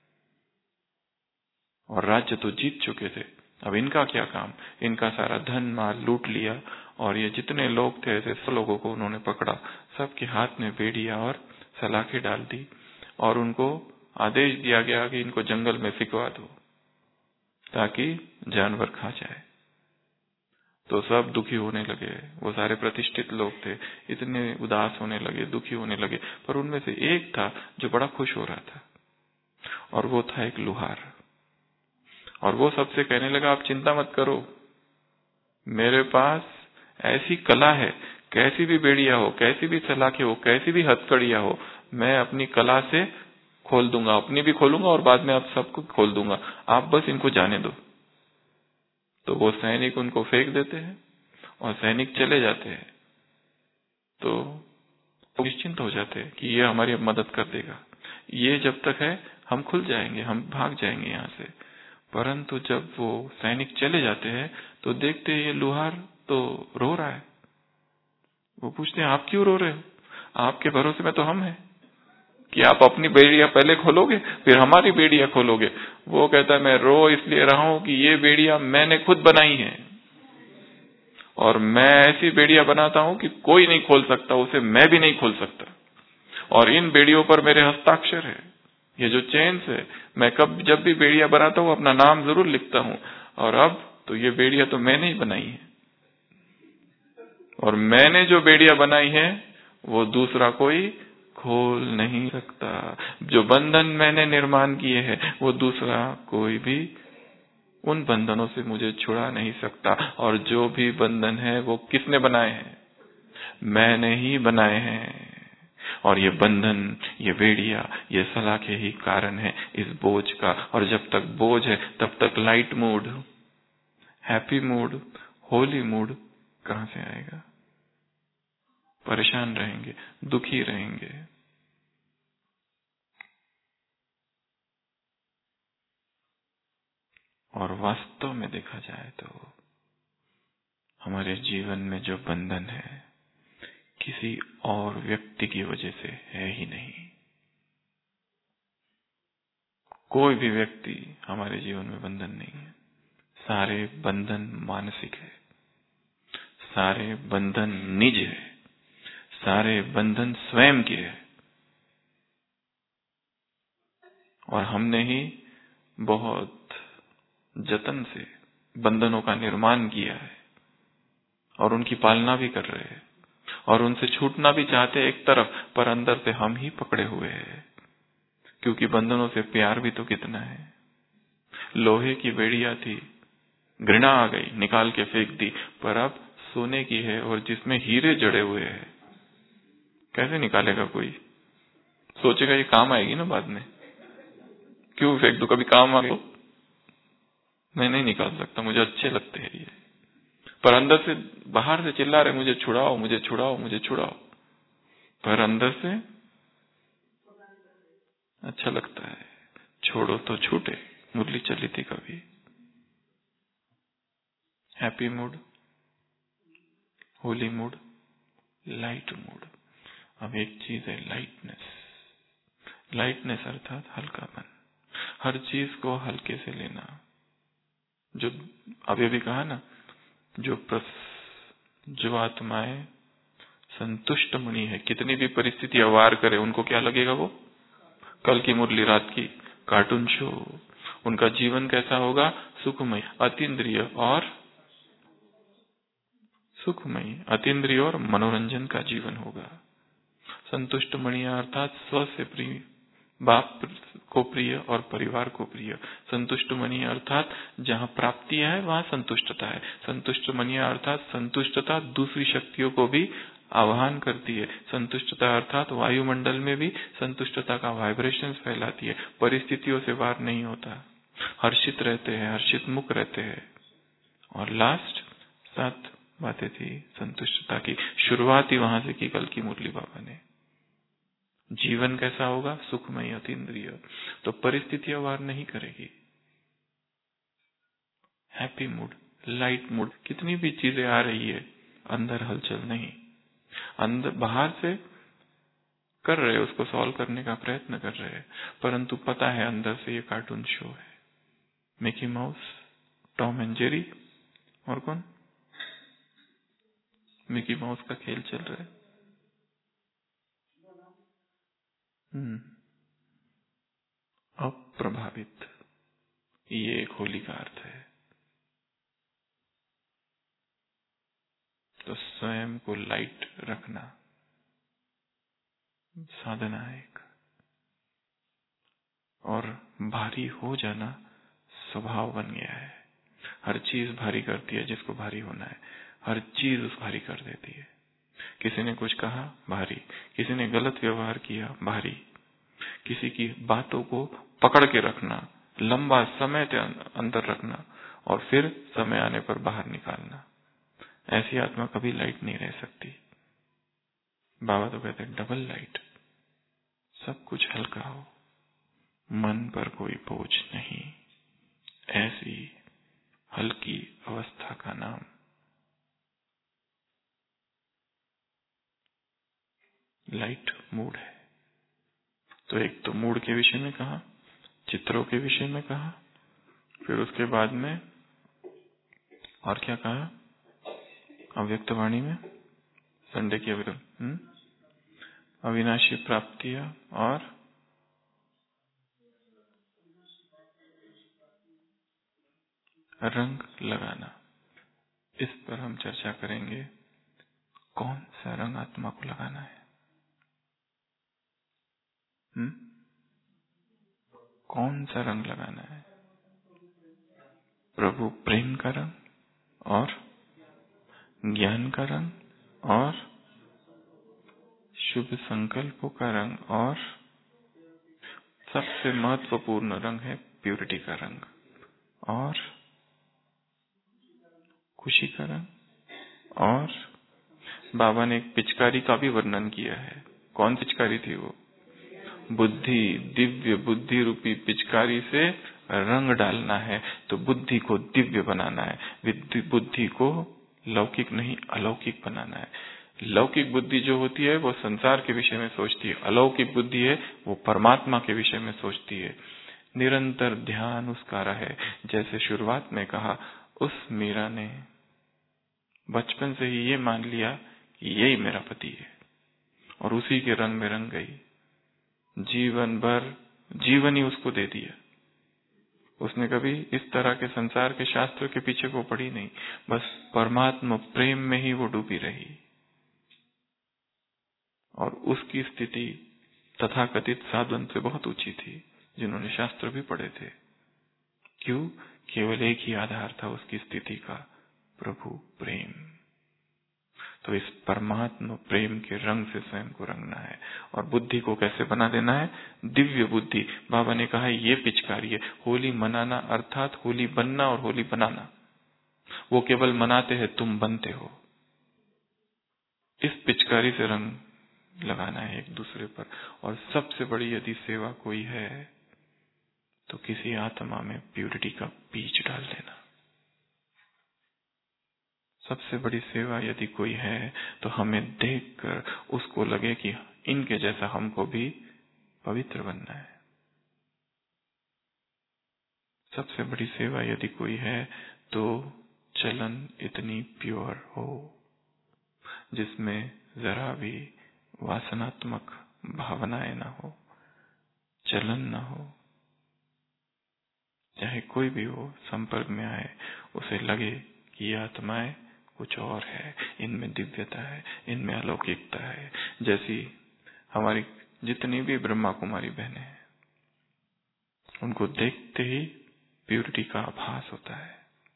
और राज्य तो जीत चुके थे, अब इनका क्या काम। इनका सारा धन माल लूट लिया और ये जितने लोग थे ऐसे सब लोगों को उन्होंने पकड़ा, सबके हाथ में बेड़ियां और सलाखें डाल दी और उनको आदेश दिया गया कि इनको जंगल में फिकवा दो ताकि जानवर खा जाए। तो सब दुखी होने लगे, वो सारे प्रतिष्ठित लोग थे, इतने उदास होने लगे, दुखी होने लगे। पर उनमें से एक था जो बड़ा खुश हो रहा था और वो था एक लुहार। और वो सबसे कहने लगा, आप चिंता मत करो, मेरे पास ऐसी कला है, कैसी भी बेड़िया हो, कैसी भी सलाखें हो, कैसी भी हथकड़ियां हो, मैं अपनी कला से खोल दूंगा, अपनी भी खोलूंगा और बाद में आप सबको खोल दूंगा, आप बस इनको जाने दो। तो वो सैनिक उनको फेंक देते हैं और सैनिक चले जाते हैं। तो निश्चिंत हो जाते हैं कि ये हमारी अब मदद कर देगा, ये जब तक है हम खुल जाएंगे, हम भाग जाएंगे यहाँ से। परंतु जब वो सैनिक चले जाते हैं तो देखते हैं ये लुहार तो रो रहा है। वो पूछते हैं, आप क्यों रो रहे हो? आपके भरोसे में तो हम हैं कि आप अपनी बेड़िया पहले खोलोगे फिर हमारी बेड़िया खोलोगे। वो कहता है, मैं रो इसलिए रहा हूं कि ये बेड़िया मैंने खुद बनाई है और मैं ऐसी बेड़िया बनाता हूं कि कोई नहीं खोल सकता, उसे मैं भी नहीं खोल सकता। और इन बेड़ियों पर मेरे हस्ताक्षर है, ये जो चेन्स है, मैं कब जब भी बेड़िया बनाता हूं अपना नाम जरूर लिखता हूं। और अब तो ये बेड़िया तो मैंने ही बनाई है और मैंने जो बेड़िया बनाई है वो दूसरा कोई खोल नहीं सकता। जो बंधन मैंने निर्माण किए हैं वो दूसरा कोई भी उन बंधनों से मुझे छुड़ा नहीं सकता। और जो भी बंधन है वो किसने बनाए हैं? मैंने ही बनाए हैं। और ये बंधन, ये बेड़िया, ये सलाखें ही कारण है इस बोझ का। और जब तक बोझ है तब तक light mood, happy mood, holy mood कहां से आएगा? परेशान रहेंगे, दुखी रहेंगे। और वास्तव में देखा जाए तो हमारे जीवन में जो बंधन है किसी और व्यक्ति की वजह से है ही नहीं। कोई भी व्यक्ति हमारे जीवन में बंधन नहीं है। सारे बंधन मानसिक है, सारे बंधन निज है, सारे बंधन स्वयं के है। और हमने ही बहुत जतन से बंधनों का निर्माण किया है और उनकी पालना भी कर रहे हैं और उनसे छूटना भी चाहते हैं एक तरफ, पर अंदर से हम ही पकड़े हुए हैं। क्योंकि बंधनों से प्यार भी तो कितना है। लोहे की बेड़िया थी, घृणा आ गई, निकाल के फेंक दी, पर अब सोने की है और जिसमें हीरे जड़े हुए हैं, कैसे निकालेगा कोई? सोचेगा ये काम आएगी ना बाद में, क्यों फेंक दो, कभी काम आ गई मैं नहीं निकाल सकता, मुझे अच्छे लगते हैं ये, पर अंदर से बाहर से चिल्ला रहे मुझे छुड़ाओ मुझे छुड़ाओ मुझे छुड़ाओ, पर अंदर से अच्छा लगता है, छोड़ो तो छूटे, मुरली चली थी कभी। Happy mood, holy mood, light mood. अब एक चीज है लाइटनेस। लाइटनेस अर्थात हल्कापन, हर चीज को हल्के से लेना। जो अभी अभी कहा ना, जो प्रस, जो आत्माएं संतुष्ट मणि है, कितनी भी परिस्थिति वार करे उनको क्या लगेगा, वो कल की मुरली रात की कार्टून शो, उनका जीवन कैसा होगा, सुखमय, अतीन्द्रिय और सुखमय, अतीन्द्रिय और मनोरंजन का जीवन होगा। संतुष्ट मणि अर्थात स्व से प्रिय, बाप को प्रिय और परिवार को प्रिय। संतुष्ट मणि अर्थात जहाँ प्राप्ति है वहाँ संतुष्टता है। संतुष्ट मणि अर्थात संतुष्टता दूसरी शक्तियों को भी आह्वान करती है। संतुष्टता अर्थात वायुमंडल में भी संतुष्टता का वाइब्रेशन फैलाती है, परिस्थितियों से वार नहीं होता, हर्षित रहते हैं, हर्षित मुख रहते हैं। और लास्ट सात बातें थी संतुष्टता की, शुरुआत ही वहां से की कल की मुरली बाबा ने। जीवन कैसा होगा, सुखमय, अतीन्द्रिय, तो परिस्थितियां वार नहीं करेगी। हैप्पी मूड, लाइट मूड, कितनी भी चीजें आ रही है अंदर हलचल नहीं, अंदर बाहर से कर रहे, उसको सॉल्व करने का प्रयत्न कर रहे हैं, परंतु पता है अंदर से ये कार्टून शो है। Mickey Mouse, Tom and Jerry, और कौन, मिकी माउस का खेल चल रहा है। हम्म अप्रभावित, ये एक होली का अर्थ है। तो स्वयं को लाइट रखना साधना है एक, और भारी हो जाना स्वभाव बन गया है। हर चीज भारी करती है जिसको भारी होना है, हर चीज उस भारी कर देती है। किसी ने कुछ कहा, भारी, किसी ने गलत व्यवहार किया, भारी, किसी की बातों को पकड़ के रखना, लंबा समय तक अंदर रखना और फिर समय आने पर बाहर निकालना, ऐसी आत्मा कभी लाइट नहीं रह सकती। बाबा तो कहते हैं डबल लाइट, सब कुछ हल्का हो, मन पर कोई बोझ नहीं, ऐसी हल्की अवस्था का नाम लाइट मूड है। तो एक तो मूड के विषय में कहा, चित्रों के विषय में कहा, फिर उसके बाद में और क्या कहा, अव्यक्त वाणी में संडे की अविरल अविनाशी प्राप्तियां और रंग लगाना। इस पर हम चर्चा करेंगे, कौन सा रंग आत्मा को लगाना है। हुँ? कौन सा रंग लगाना है, प्रभु प्रेम का रंग और ज्ञान का रंग और शुभ संकल्पों का रंग, और सबसे महत्वपूर्ण रंग है प्यूरिटी का रंग और खुशी का रंग। और बाबा ने एक पिचकारी का भी वर्णन किया है। कौन पिचकारी थी वो, बुद्धि, दिव्य बुद्धि रूपी पिचकारी से रंग डालना है, तो बुद्धि को दिव्य बनाना है, बुद्धि को लौकिक नहीं अलौकिक बनाना है। लौकिक बुद्धि जो होती है वो संसार के विषय में सोचती है, अलौकिक बुद्धि है वो परमात्मा के विषय में सोचती है। निरंतर ध्यान उसका रहे। जैसे शुरुआत में कहा, उस मीरा ने बचपन से ही ये मान लिया कि यही मेरा पति है और उसी के रंग में रंग गई, जीवन भर जीवन ही उसको दे दिया। उसने कभी इस तरह के संसार के शास्त्र के पीछे को पड़ी नहीं, बस परमात्मा प्रेम में ही वो डूबी रही। और उसकी स्थिति तथाकथित साधन से बहुत ऊंची थी, जिन्होंने शास्त्र भी पढ़े थे। क्यों? केवल एक ही आधार था उसकी स्थिति का, प्रभु प्रेम। तो इस परमात्मा प्रेम के रंग से स्वयं को रंगना है। और बुद्धि को कैसे बना देना है? दिव्य बुद्धि। बाबा ने कहा ये पिचकारी है। होली मनाना अर्थात होली बनना और होली बनाना। वो केवल मनाते हैं, तुम बनते हो। इस पिचकारी से रंग लगाना है एक दूसरे पर। और सबसे बड़ी यदि सेवा कोई है तो किसी आत्मा में प्यूरिटी का बीज डाल देना। सबसे बड़ी सेवा यदि कोई है तो हमें देखकर उसको लगे कि इनके जैसा हमको भी पवित्र बनना है। सबसे बड़ी सेवा यदि कोई है तो चलन इतनी प्योर हो जिसमें जरा भी वासनात्मक भावनाएं ना हो, चलन ना हो। चाहे कोई भी हो संपर्क में आए, उसे लगे कि ये आत्माएं कुछ और है, इनमें दिव्यता है, इनमें अलौकिकता है। जैसी हमारी जितनी भी ब्रह्मा कुमारी बहनें हैं, उनको देखते ही प्यूरिटी का आभास होता है।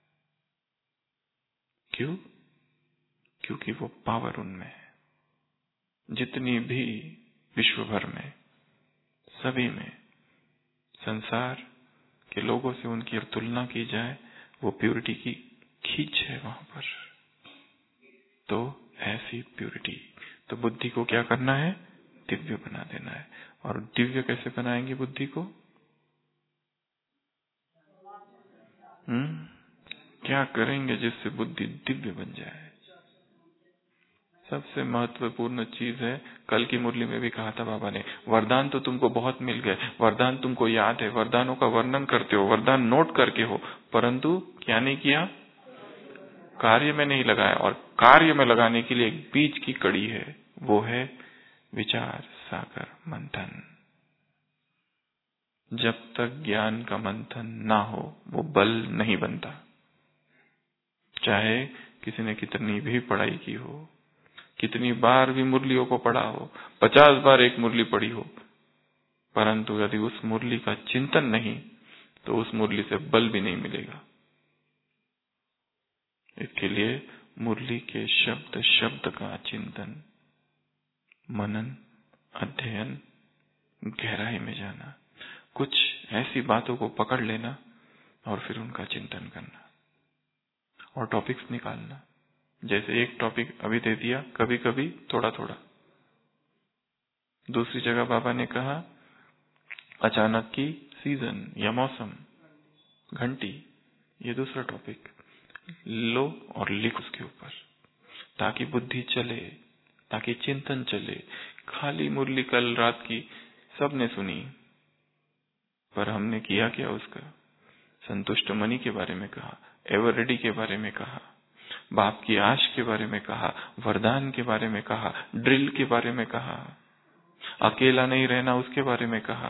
क्यों? क्योंकि वो पावर उनमें है। जितनी भी विश्व भर में, सभी में, संसार के लोगों से उनकी तुलना की जाए, वो प्यूरिटी की खींच है वहां पर। तो ऐसी प्यूरिटी, तो बुद्धि को क्या करना है? दिव्य बना देना है। और दिव्य कैसे बनाएंगे बुद्धि को? हम्म क्या करेंगे जिससे बुद्धि दिव्य बन जाए? सबसे महत्वपूर्ण चीज है, कल की मुरली में भी कहा था बाबा ने, वरदान तो तुमको बहुत मिल गए, वरदान तुमको याद है, वरदानों का वर्णन करते हो, वरदान नोट करके हो, परंतु क्या नहीं किया? कार्य में नहीं लगाया। और कार्य में लगाने के लिए एक बीज की कड़ी है, वो है विचार सागर मंथन। जब तक ज्ञान का मंथन ना हो वो बल नहीं बनता। चाहे किसी ने कितनी भी पढ़ाई की हो, कितनी बार भी मुरलियों को पढ़ा हो, पचास बार एक मुरली पढ़ी हो, परंतु यदि उस मुरली का चिंतन नहीं तो उस मुरली से बल भी नहीं मिलेगा। इसके लिए मुरली के शब्द शब्द का चिंतन, मनन, अध्ययन, गहराई में जाना, कुछ ऐसी बातों को पकड़ लेना और फिर उनका चिंतन करना और टॉपिक्स निकालना। जैसे एक टॉपिक अभी दे दिया, कभी कभी थोड़ा थोड़ा। दूसरी जगह बाबा ने कहा अचानक की सीजन या मौसम, घंटी, ये दूसरा टॉपिक लो और लिख उसके ऊपर, ताकि बुद्धि चले, ताकि चिंतन चले। खाली मुरली कल रात की सबने सुनी, पर हमने किया क्या उसका? संतुष्ट मणि के बारे में कहा, एवर रेडी के बारे में कहा, बाप की आश के बारे में कहा, वरदान के बारे में कहा, ड्रिल के बारे में कहा, अकेला नहीं रहना उसके बारे में कहा,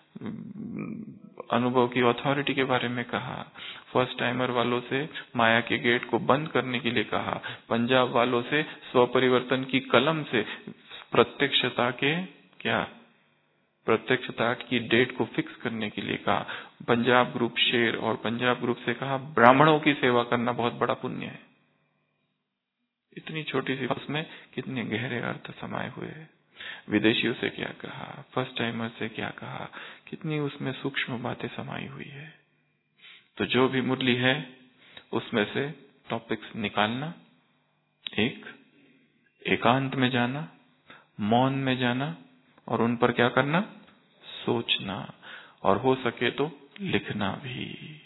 अनुभव की अथॉरिटी के बारे में कहा, फर्स्ट टाइमर वालों से माया के गेट को बंद करने के लिए कहा, पंजाब वालों से स्वपरिवर्तन की कलम से प्रत्यक्षता के क्या प्रत्यक्षता की डेट को फिक्स करने के लिए कहा, पंजाब ग्रुप शेर और पंजाब ग्रुप से कहा ब्राह्मणों की सेवा करना बहुत बड़ा पुण्य है। इतनी छोटी सी उसमें कितने गहरे अर्थ समाये हुए हैं। विदेशियों से क्या कहा, फर्स्ट टाइमर से क्या कहा, कितनी उसमें सूक्ष्म बातें समाई हुई है। तो जो भी मुरली है उसमें से टॉपिक्स निकालना, एक एकांत में जाना, मौन में जाना और उन पर क्या करना? सोचना, और हो सके तो लिखना भी।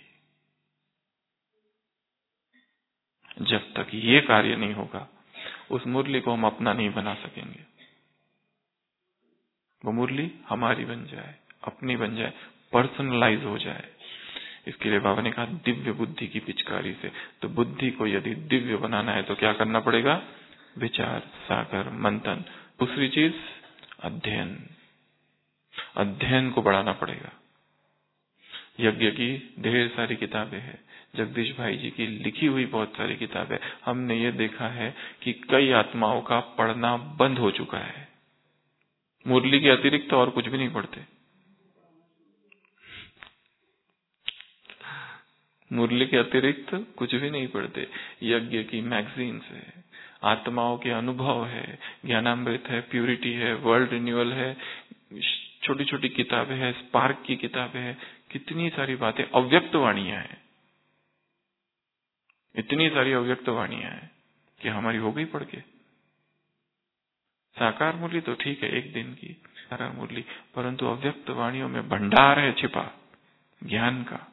जब तक ये कार्य नहीं होगा उस मुरली को हम अपना नहीं बना सकेंगे। वो मुरली हमारी बन जाए, अपनी बन जाए, पर्सनलाइज हो जाए। इसके लिए बाबा ने कहा दिव्य बुद्धि की पिचकारी से। तो बुद्धि को यदि दिव्य बनाना है तो क्या करना पड़ेगा? विचार सागर मंथन। दूसरी चीज अध्ययन, अध्ययन को बढ़ाना पड़ेगा। यज्ञ की ढेर सारी किताबें हैं, जगदीश भाई जी की लिखी हुई बहुत सारी किताबें। हमने ये देखा है कि कई आत्माओं का पढ़ना बंद हो चुका है। मुरली के अतिरिक्त और कुछ भी नहीं पढ़ते। मुरली के अतिरिक्त कुछ भी नहीं पढ़ते। यज्ञ की मैगजीन्स है, आत्माओं के अनुभव है, ज्ञानामृत है, प्यूरिटी है, वर्ल्ड रिन्यूअल है, छोटी छोटी किताबें हैं, स्पार्क की किताबें हैं, कितनी सारी बातें, अव्यक्त वाणियां हैं, इतनी सारी अव्यक्त वाणियां हैं कि हमारी हो गई पढ़ के। साकार मूल्य तो ठीक है एक दिन की साकार मूल्य, परंतु अव्यक्त वाणियों में भंडार है छिपा ज्ञान का।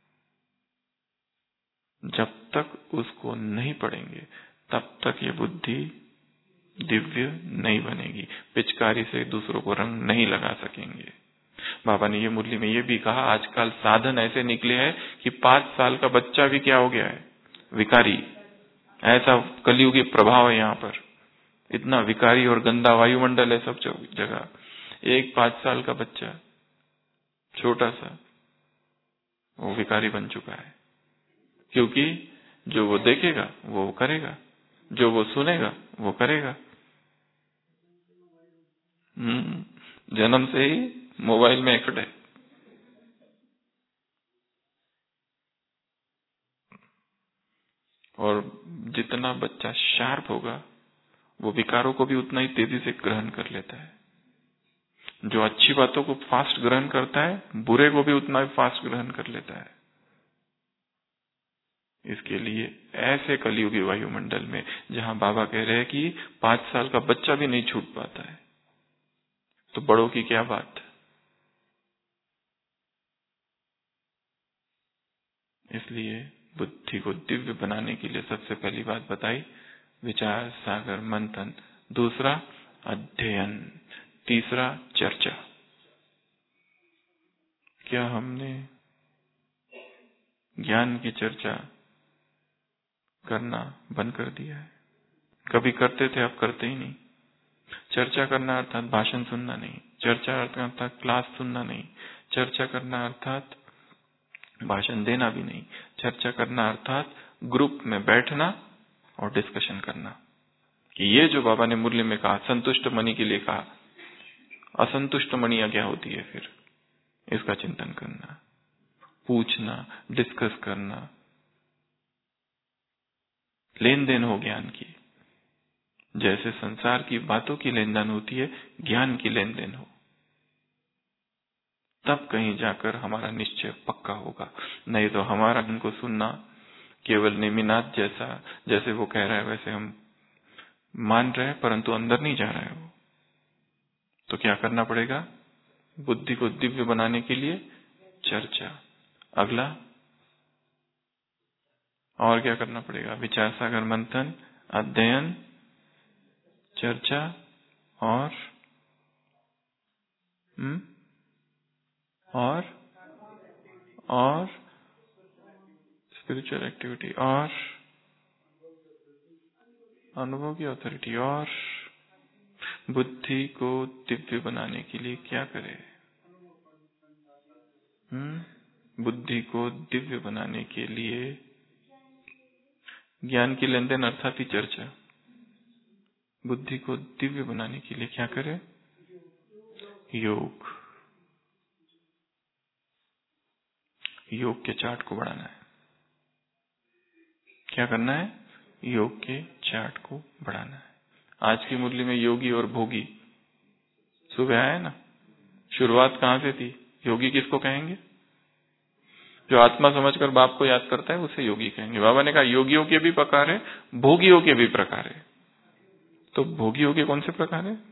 जब तक उसको नहीं पढ़ेंगे तब तक ये बुद्धि दिव्य नहीं बनेगी, पिचकारी से दूसरों को रंग नहीं लगा सकेंगे। बाबा ने ये मुरली में ये भी कहा, आजकल साधन ऐसे निकले हैं कि पांच साल का बच्चा भी क्या हो गया है, विकारी। ऐसा कलयुगी प्रभाव है यहाँ पर, इतना विकारी और गंदा वायुमंडल है सब जगह। एक पांच साल का बच्चा छोटा सा वो विकारी बन चुका है, क्योंकि जो वो देखेगा वो करेगा, जो वो सुनेगा वो करेगा। हम्म, जन्म से ही मोबाइल में एक्ट है। और जितना बच्चा शार्प होगा वो विकारों को भी उतना ही तेजी से ग्रहण कर लेता है। जो अच्छी बातों को फास्ट ग्रहण करता है, बुरे को भी उतना ही फास्ट ग्रहण कर लेता है। इसके लिए ऐसे कलयुगी वायुमंडल में जहां बाबा कह रहे हैं कि पांच साल का बच्चा भी नहीं छूट पाता है, तो बड़ों की क्या बात। इसलिए बुद्धि को दिव्य बनाने के लिए सबसे पहली बात बताई विचार सागर मंथन, दूसरा अध्ययन, तीसरा चर्चा। क्या हमने ज्ञान की चर्चा करना बंद कर दिया है? कभी करते थे, अब करते ही नहीं। चर्चा करना अर्थात भाषण सुनना नहीं, चर्चा अर्थात क्लास सुनना नहीं, चर्चा करना अर्थात भाषण देना भी नहीं, चर्चा करना अर्थात ग्रुप में बैठना और डिस्कशन करना कि ये जो बाबा ने मुरली में कहा संतुष्ट मणि के लिए कहा, असंतुष्ट मणियां क्या होती है फिर, इसका चिंतन करना, पूछना, डिस्कस करना, लेन देन हो ज्ञान की। जैसे संसार की बातों की लेन देन होती है, ज्ञान की लेन देन हो, तब कहीं जाकर हमारा निश्चय पक्का होगा। नहीं तो हमारा उनको सुनना केवल निमिनात जैसा, जैसे वो कह रहा है वैसे हम मान रहे हैं, परंतु अंदर नहीं जा रहा है वो। तो क्या करना पड़ेगा? बुद्धि को दिव्य बनाने के लिए चर्चा। अगला और क्या करना पड़ेगा? विचार सागर मंथन, अध्ययन, चर्चा और हम्म और और स्पिरिचुअल एक्टिविटी और अनुभव की अथॉरिटी। और बुद्धि को दिव्य बनाने के लिए क्या करें? हम्म बुद्धि को दिव्य बनाने के लिए ज्ञान की लेन देन अर्थात ही चर्चा। बुद्धि को दिव्य बनाने के लिए क्या करें? योग। योग के चार्ट को बढ़ाना है। क्या करना है? योग के चार्ट को बढ़ाना है। आज की मुरली में योगी और भोगी सुबह आया ना, शुरुआत कहां से थी? योगी किसको कहेंगे? जो आत्मा समझकर बाप को याद करता है उसे योगी कहेंगे। बाबा ने कहा योगियों के भी प्रकार है, भोगियों के भी प्रकार है। तो भोगियों के कौन से प्रकार है?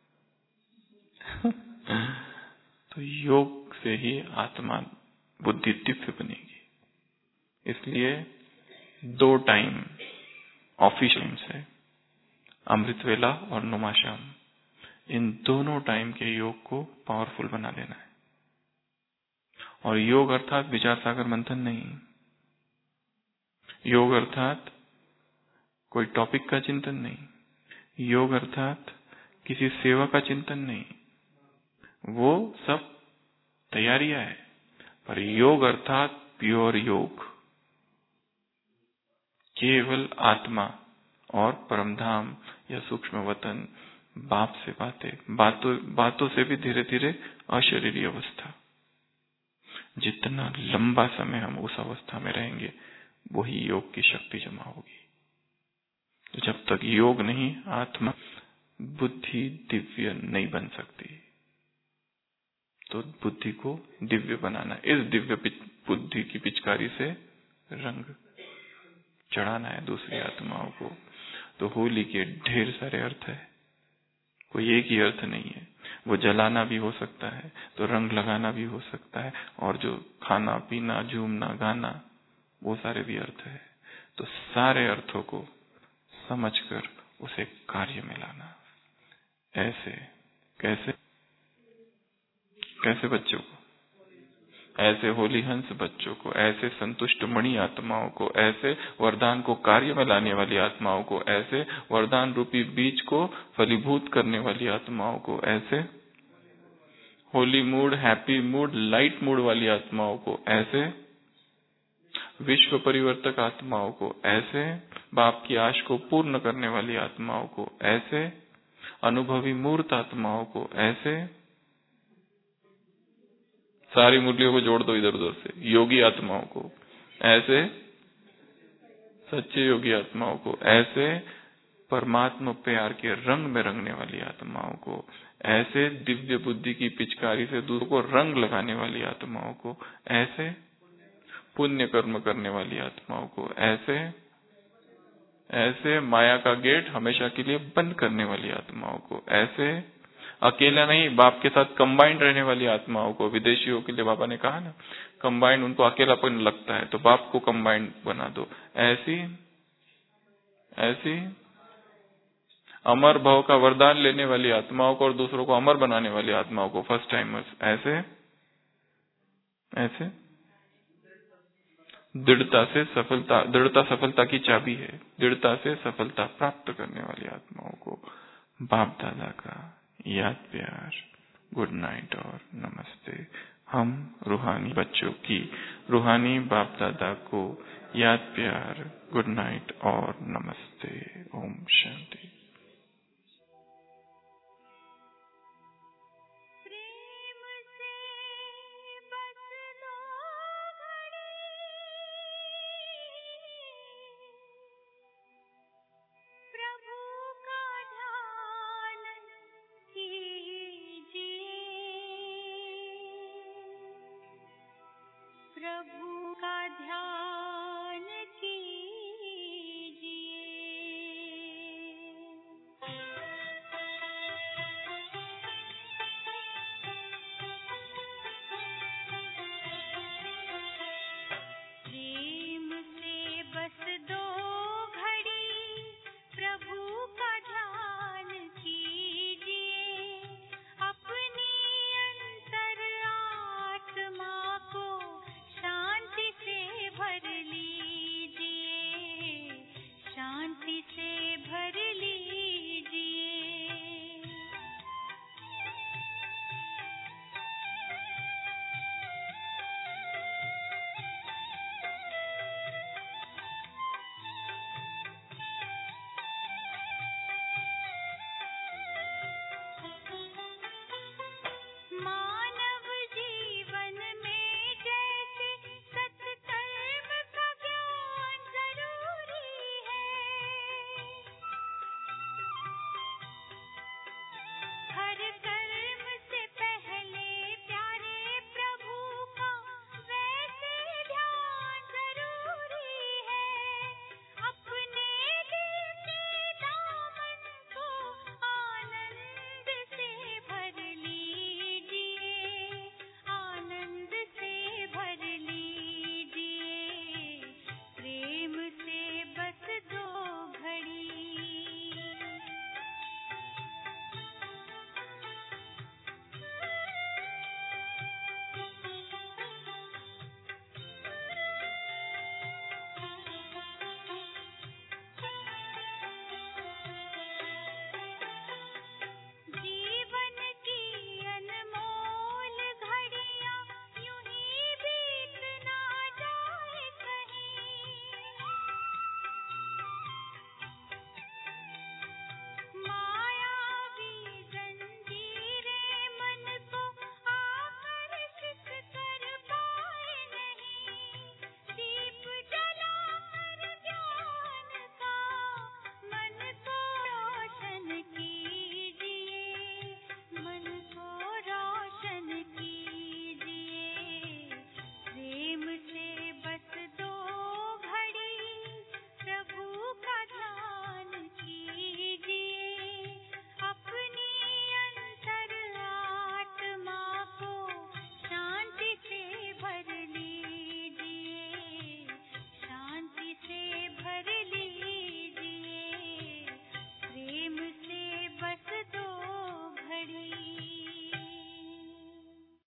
तो योग से ही आत्मा बुद्धि दिव्य बनेगी। इसलिए दो टाइम ऑफिस टाइम से अमृत वेला और नुमाशाम, इन दोनों टाइम के योग को पावरफुल बना देना है। और योग अर्थात विचार सागर मंथन नहीं, योग अर्थात कोई टॉपिक का चिंतन नहीं, योग अर्थात किसी सेवा का चिंतन नहीं, वो सब तैयारियां है। पर योग अर्थात प्योर योग, केवल आत्मा और परमधाम या सूक्ष्म वतन, बाप से बातें, बातों बातों से भी धीरे धीरे अशरीरी अवस्था। जितना लंबा समय हम उस अवस्था में रहेंगे वही योग की शक्ति जमा होगी। तो जब तक योग नहीं, आत्मा बुद्धि दिव्य नहीं बन सकती। तो बुद्धि को दिव्य बनाना, इस दिव्य बुद्धि की पिचकारी से रंग चढ़ाना है दूसरी आत्माओं को। तो होली के ढेर सारे अर्थ है, कोई एक ही अर्थ नहीं है। वो जलाना भी हो सकता है, तो रंग लगाना भी हो सकता है, और जो खाना पीना झूमना गाना वो सारे भी अर्थ है। तो सारे अर्थों को समझकर उसे कार्य में लाना। ऐसे कैसे कैसे बच्चों को, ऐसे होली हंस बच्चों को, ऐसे संतुष्ट मणि आत्माओं को, ऐसे वरदान को कार्य में लाने वाली आत्माओं को, ऐसे वरदान रूपी बीज को फलीभूत करने वाली आत्माओं को, ऐसे holy mood, happy mood, light mood वाली आत्माओं को, ऐसे विश्व परिवर्तक आत्माओं को, ऐसे बाप की आश को पूर्ण करने वाली आत्माओं को, ऐसे अनुभवी मूर्त आत्माओं को, ऐसे सारी मुरलियों को जोड़ दो इधर उधर से, योगी आत्माओं को, ऐसे सच्चे योगी आत्माओं को, ऐसे परमात्मा प्यार के रंग में रंगने वाली आत्माओं को, ऐसे दिव्य बुद्धि की पिचकारी से दूसरों को रंग लगाने वाली आत्माओं को, ऐसे पुण्य कर्म करने वाली आत्माओं को, ऐसे ऐसे माया का गेट हमेशा के लिए बंद करने वाली आत्माओं को, ऐसे अकेला नहीं बाप के साथ कंबाइंड रहने वाली आत्माओं को। विदेशियों के लिए बाबा ने कहा ना, कंबाइंड उनको अकेलापन लगता है, तो बाप को कंबाइंड बना दो। ऐसी ऐसी अमर भाव का वरदान लेने वाली आत्माओं को और दूसरों को अमर बनाने वाली आत्माओं को, फर्स्ट टाइमर्स, ऐसे ऐसे दृढ़ता से सफलता, दृढ़ता सफलता की चाबी है, दृढ़ता से सफलता प्राप्त करने वाली आत्माओं को बाप दादा का याद प्यार, गुड नाइट और नमस्ते। हम रूहानी बच्चों की रूहानी बाप दादा को याद प्यार, गुड नाइट और नमस्ते। ओम शांति। प्रभु का ध्यान